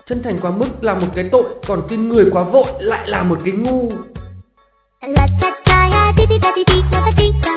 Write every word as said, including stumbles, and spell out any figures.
Chân thành quá mức là một cái tội, còn tin người quá vội lại là một cái ngu. La cha cha ya, ti ti ta ti ti, ta ta ti ta.